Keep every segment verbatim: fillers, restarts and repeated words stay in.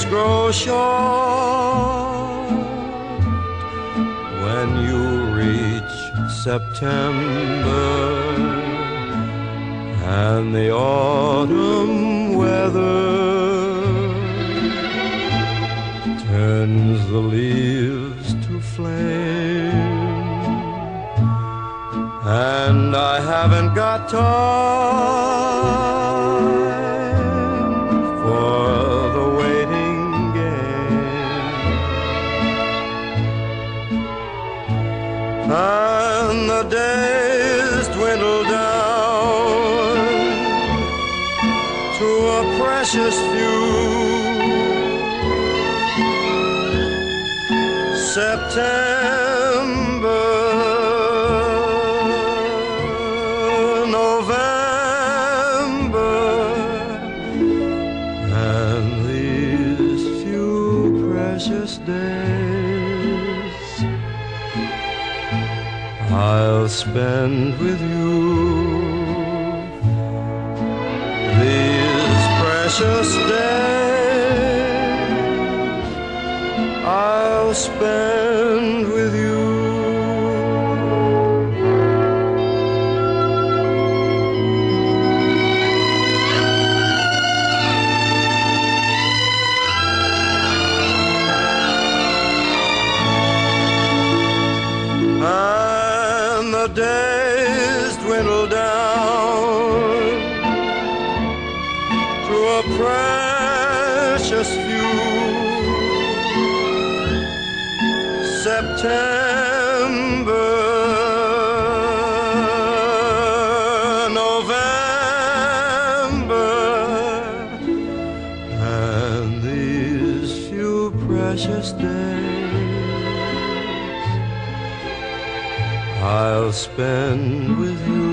grow short when you reach September and the autumn weather turns the leaves to flame, and I haven't got time for the waiting game, and the days dwindle down to a precious few. September, November, and these few precious days I'll spend with you. These precious days I'll spend with you. And the days dwindle down to a precious few. September, November, and these few precious days I'll spend with you.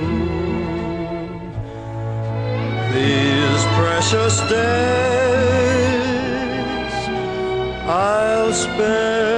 These precious days I'll spend